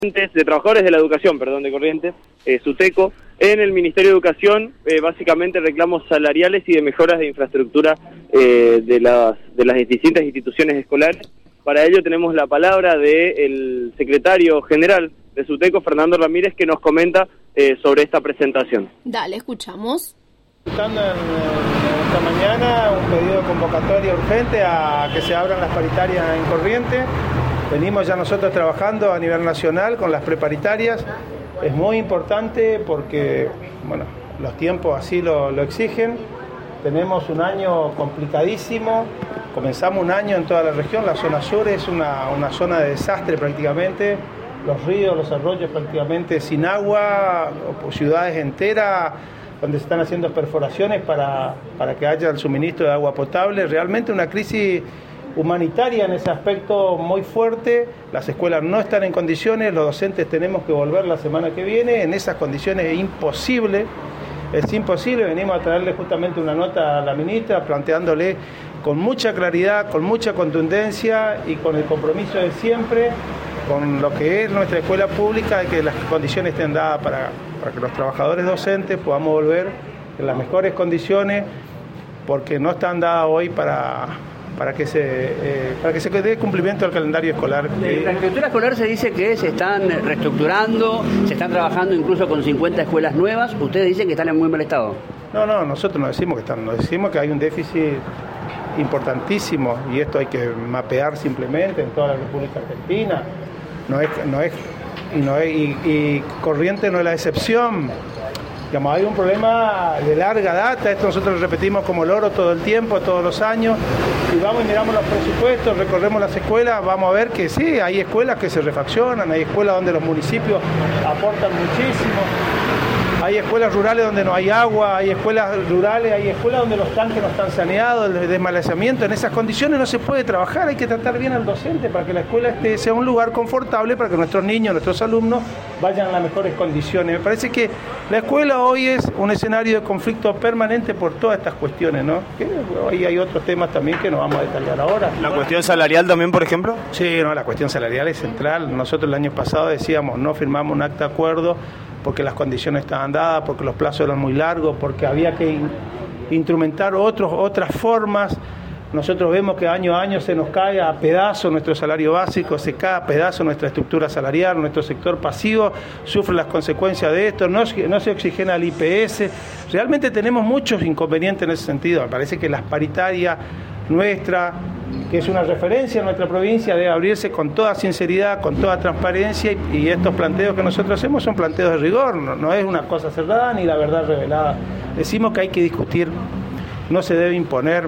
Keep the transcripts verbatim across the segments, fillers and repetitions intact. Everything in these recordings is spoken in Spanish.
de trabajadores de la educación, perdón, de Corrientes, eh, SUTECO, en el Ministerio de Educación, eh, básicamente reclamos salariales y de mejoras de infraestructura eh, de las de las distintas instituciones escolares. Para ello tenemos la palabra del secretario general de SUTECO, Fernando Ramírez, que nos comenta eh, sobre esta presentación. Dale, escuchamos. Estando en, en esta mañana un pedido de convocatoria urgente a que se abran las paritarias en Corrientes. Venimos ya nosotros trabajando a nivel nacional con las preparitarias. Es muy importante porque, bueno, los tiempos así lo, lo exigen. Tenemos un año complicadísimo. Comenzamos un año en toda la región. La zona sur es una, una zona de desastre prácticamente. Los ríos, los arroyos prácticamente sin agua, ciudades enteras donde se están haciendo perforaciones para, para que haya el suministro de agua potable. Realmente una crisis humanitaria en ese aspecto muy fuerte. Las escuelas no están en condiciones, los docentes tenemos que volver la semana que viene. En esas condiciones es imposible, es imposible. Venimos a traerle justamente una nota a la ministra planteándole con mucha claridad, con mucha contundencia y con el compromiso de siempre con lo que es nuestra escuela pública, de que las condiciones estén dadas para, para que los trabajadores docentes podamos volver en las mejores condiciones, porque no están dadas hoy para... para que se eh, para que se dé cumplimiento al calendario escolar. La infraestructura escolar se dice que se están reestructurando, se están trabajando incluso con cincuenta escuelas nuevas. Ustedes dicen que están en muy mal estado. No, no, nosotros no decimos que están, nos decimos que hay un déficit importantísimo y esto hay que mapear simplemente en toda la República Argentina. No es, no es, y, no es y, y Corrientes no es la excepción. Digamos, hay un problema de larga data, esto nosotros lo repetimos como loro todo el tiempo, todos los años, y vamos y miramos los presupuestos, recorremos las escuelas, vamos a ver que sí, hay escuelas que se refaccionan, hay escuelas donde los municipios aportan muchísimo, hay escuelas rurales donde no hay agua, hay escuelas rurales, hay escuelas donde los tanques no están saneados, el desmalezamiento. En esas condiciones no se puede trabajar, hay que tratar bien al docente para que la escuela esté, sea un lugar confortable para que nuestros niños, nuestros alumnos vayan en las mejores condiciones. Me parece que la escuela hoy es un escenario de conflicto permanente por todas estas cuestiones, ¿no? Que hoy hay otros temas también que no vamos a detallar ahora. ¿La cuestión salarial también, por ejemplo? Sí, no, la cuestión salarial es central. Nosotros el año pasado decíamos, no firmamos un acta de acuerdo porque las condiciones estaban dadas, porque los plazos eran muy largos, porque había que in, instrumentar otros, otras formas. Nosotros vemos que año a año se nos cae a pedazos nuestro salario básico, se cae a pedazos nuestra estructura salarial, nuestro sector pasivo sufre las consecuencias de esto, no, no se oxigena el I P S. Realmente tenemos muchos inconvenientes en ese sentido. Me parece que las paritarias nuestra, que es una referencia en nuestra provincia, debe abrirse con toda sinceridad, con toda transparencia, y, y estos planteos que nosotros hacemos son planteos de rigor, no, no es una cosa cerrada ni la verdad revelada. Decimos que hay que discutir, no se debe imponer,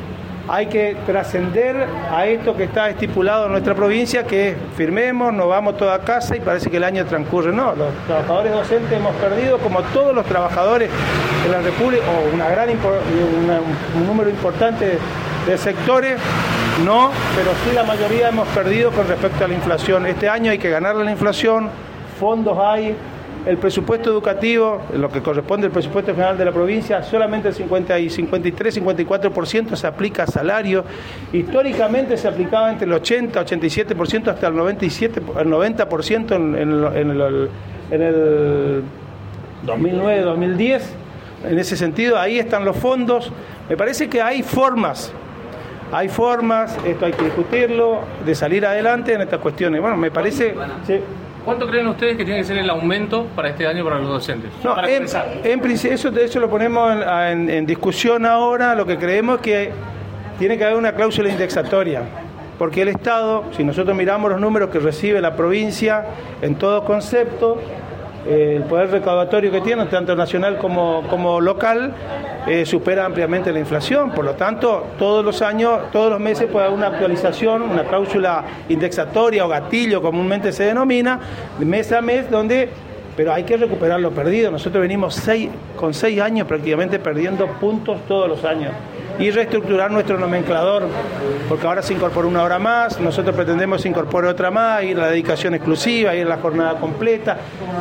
hay que trascender a esto que está estipulado en nuestra provincia, que es firmemos, nos vamos toda a casa y parece que el año transcurre. No, los trabajadores docentes hemos perdido, como todos los trabajadores de la República, o una gran una, un número importante de, de sectores, no, pero sí la mayoría hemos perdido con respecto a la inflación. Este año hay que ganarle la inflación, fondos hay. El presupuesto educativo, lo que corresponde al presupuesto general de la provincia, solamente el cincuenta y cincuenta y tres, cincuenta y cuatro por ciento se aplica a salario. Históricamente se aplicaba entre el ochenta, ochenta y siete por ciento hasta el noventa y siete, el noventa por ciento en, en, en, el, en el dos mil nueve, dos mil diez. En ese sentido, ahí están los fondos. Me parece que hay formas, hay formas, esto hay que discutirlo, de salir adelante en estas cuestiones. Bueno, me parece... Sí. ¿Cuánto creen ustedes que tiene que ser el aumento para este año para los docentes? No, para en, en principio, eso, eso lo ponemos en, en, en discusión ahora. Lo que creemos es que tiene que haber una cláusula indexatoria, porque el Estado, si nosotros miramos los números que recibe la provincia en todo concepto, eh, el poder recaudatorio que tiene, tanto nacional como, como local, eh, supera ampliamente la inflación. Por lo tanto, todos los años, todos los meses puede haber una actualización, una cláusula indexatoria o gatillo, comúnmente se denomina, mes a mes, donde... pero hay que recuperar lo perdido. Nosotros venimos seis, con seis años prácticamente perdiendo puntos todos los años. Y reestructurar nuestro nomenclador, porque ahora se incorporó una hora más, nosotros pretendemos que se incorpore otra más, ir a la dedicación exclusiva, ir a la jornada completa,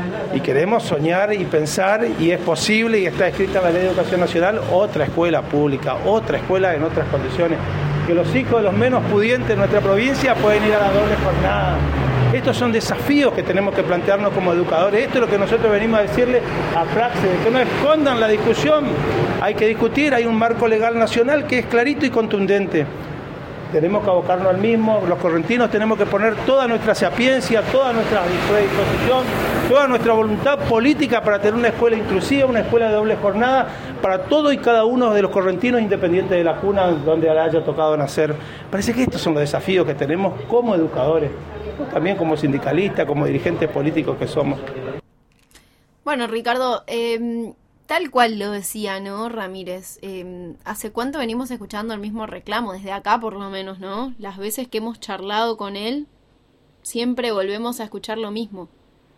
y queremos soñar y pensar, y es posible, y está escrita en la Ley de Educación Nacional, otra escuela pública, otra escuela en otras condiciones, que los hijos de los menos pudientes de nuestra provincia pueden ir a la doble jornada. Esto estos son desafíos que tenemos que plantearnos como educadores. Esto es lo que nosotros venimos a decirle a Praxis, de que no escondan la discusión. Hay que discutir, hay un marco legal nacional que es clarito y contundente. Tenemos que abocarnos al mismo, los correntinos tenemos que poner toda nuestra sapiencia, toda nuestra predisposición, toda nuestra voluntad política para tener una escuela inclusiva, una escuela de doble jornada para todo y cada uno de los correntinos, independiente de la cuna donde le haya tocado nacer. Parece que estos son los desafíos que tenemos como educadores, también como sindicalistas, como dirigentes políticos que somos. Bueno, Ricardo, eh... tal cual lo decía, ¿no, Ramírez? Eh, ¿Hace cuánto venimos escuchando el mismo reclamo? Desde acá, por lo menos, ¿no? Las veces que hemos charlado con él, siempre volvemos a escuchar lo mismo.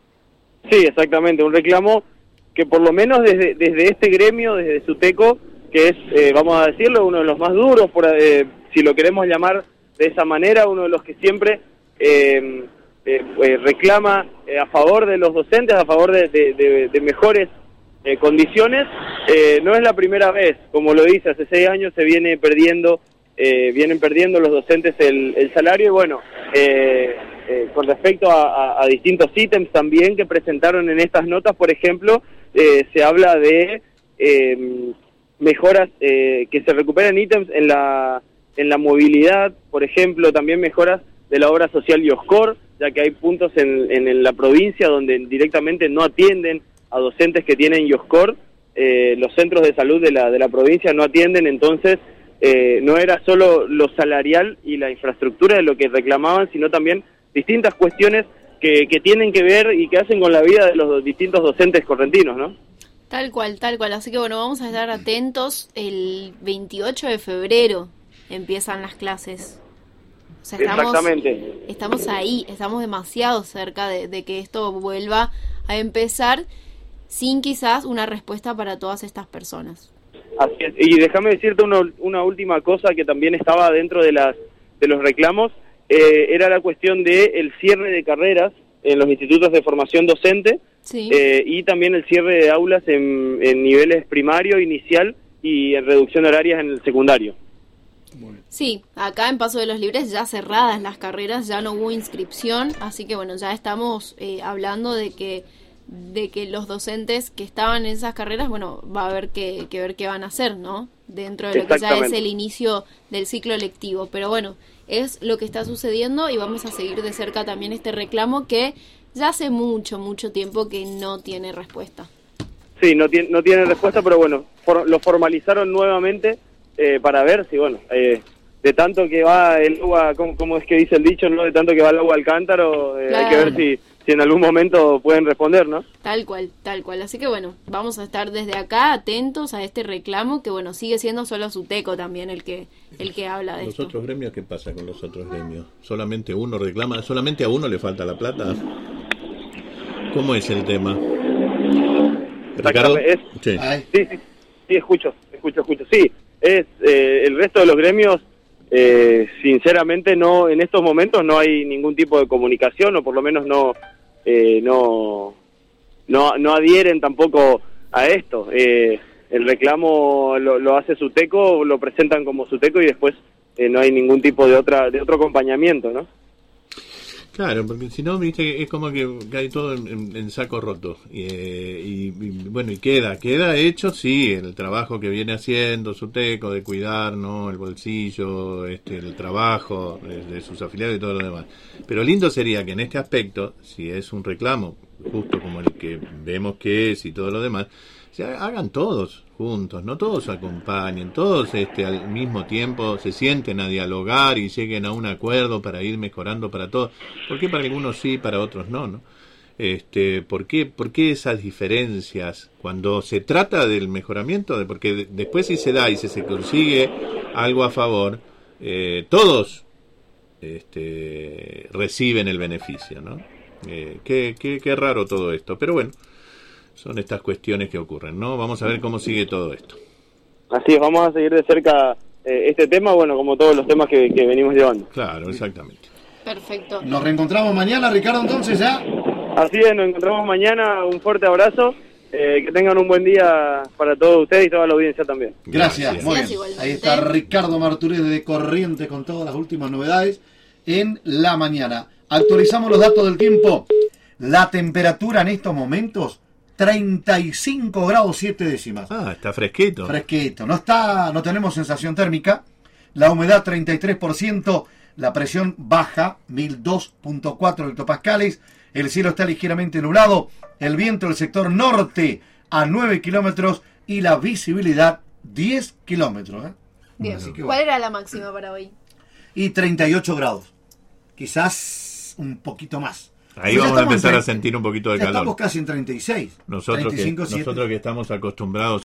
Sí, exactamente. Un reclamo que por lo menos desde, desde este gremio, desde SUTECO, que es, eh, vamos a decirlo, uno de los más duros, por, eh, si lo queremos llamar de esa manera, uno de los que siempre eh, eh, eh, reclama eh, a favor de los docentes, a favor de, de, de, de mejores Eh, condiciones, eh, no es la primera vez, como lo dice, hace seis años se viene perdiendo, eh, vienen perdiendo los docentes el, el salario, y bueno, eh, eh, con respecto a, a, a distintos ítems también que presentaron en estas notas, por ejemplo, eh, se habla de eh, mejoras, eh, que se recuperen ítems en la, en la movilidad, por ejemplo, también mejoras de la obra social IOSCOR, ya que hay puntos en, en, en la provincia donde directamente no atienden a docentes que tienen IOSCOR, eh, los centros de salud de la de la provincia no atienden, entonces eh, no era solo lo salarial y la infraestructura de lo que reclamaban, sino también distintas cuestiones que, que tienen que ver y que hacen con la vida de los distintos docentes correntinos, ¿no? Tal cual, tal cual. Así que bueno, vamos a estar atentos. El veintiocho de febrero empiezan las clases. O sea, estamos, Exactamente. Estamos ahí, estamos demasiado cerca de, de que esto vuelva a empezar, sin quizás una respuesta para todas estas personas. Así es. Y déjame decirte una, una última cosa que también estaba dentro de las de los reclamos, eh, era la cuestión de el cierre de carreras en los institutos de formación docente, sí. eh, y también el cierre de aulas en, en niveles primario, inicial y en reducción de horarias en el secundario. Sí, acá en Paso de los Libres ya cerradas las carreras, ya no hubo inscripción, así que bueno, ya estamos eh, hablando de que de que los docentes que estaban en esas carreras, bueno, va a haber que, que ver qué van a hacer, ¿no? Dentro de lo que ya es el inicio del ciclo lectivo. Pero bueno, es lo que está sucediendo y vamos a seguir de cerca también este reclamo que ya hace mucho, mucho tiempo que no tiene respuesta. Sí, no tiene, no tiene respuesta, pero bueno, for, lo formalizaron nuevamente eh, para ver si, bueno, eh, de tanto que va el agua, ¿cómo, cómo es que dice el dicho, no? De tanto que va el agua al cántaro, eh, claro. Hay que ver si... si en algún momento pueden responder, ¿no? Tal cual, tal cual. Así que bueno, vamos a estar desde acá atentos a este reclamo que bueno, sigue siendo solo SUTECO también el que el que habla de ¿Los esto. otros gremios qué pasa con los otros gremios? ¿Solamente uno reclama? ¿Solamente a uno le falta la plata? ¿Cómo es el tema? ¿Ricardo? Es, sí. sí, sí, sí, escucho, escucho, escucho. Sí, es eh, el resto de los gremios. Eh, sinceramente no, en estos momentos no hay ningún tipo de comunicación, o por lo menos no eh, no, no no adhieren tampoco a esto. Eh, el reclamo lo, lo hace SUTECO, lo presentan como SUTECO y después eh, no hay ningún tipo de otra de otro acompañamiento, ¿no? Claro, porque si no, viste, es como que cae todo en, en, en saco roto. Y, eh, y, y bueno, y queda, queda hecho, sí, el trabajo que viene haciendo SUTECO de cuidar, ¿no? El bolsillo, este, el trabajo de, de sus afiliados y todo lo demás. Pero lindo sería que en este aspecto, si es un reclamo, justo como el que vemos que es y todo lo demás, se hagan todos juntos, no todos acompañen, todos este al mismo tiempo se sienten a dialogar y lleguen a un acuerdo para ir mejorando para todos. ¿Por qué para algunos sí, para otros no, no? Este, ¿por qué, por qué esas diferencias cuando se trata del mejoramiento? De, porque de, después si se da y si se consigue algo a favor, eh, todos este, reciben el beneficio, ¿no? Eh, qué, qué, qué raro todo esto, pero bueno. Son estas cuestiones que ocurren, ¿no? Vamos a ver cómo sigue todo esto. Así es, vamos a seguir de cerca eh, este tema, bueno, como todos los temas que, que venimos llevando. Claro, exactamente. Perfecto. Nos reencontramos mañana, Ricardo, entonces, ¿ya? Así es, nos encontramos mañana, un fuerte abrazo, eh, que tengan un buen día para todos ustedes y toda la audiencia también. Gracias, Gracias. muy bien. Igualmente. Ahí está Ricardo Martínez de Corrientes con todas las últimas novedades en La Mañana. Actualizamos los datos del tiempo. La temperatura en estos momentos, treinta y cinco grados siete décimas. Ah, está fresquito. Fresquito. No está, no tenemos sensación térmica. La humedad treinta y tres por ciento. La presión baja, mil dos punto cuatro hectopascales. El cielo está ligeramente nublado. El viento del sector norte a nueve kilómetros y la visibilidad diez kilómetros. ¿eh? Bien. Así que, ¿Cuál bueno. era la máxima para hoy? Y treinta y ocho grados. Quizás un poquito más. Ahí Pues ya vamos a estamos en empezar a treinta. sentir un poquito de Ya calor. Estamos casi en treinta y seis. Nosotros que, treinta y cinco, siete. nosotros que estamos acostumbrados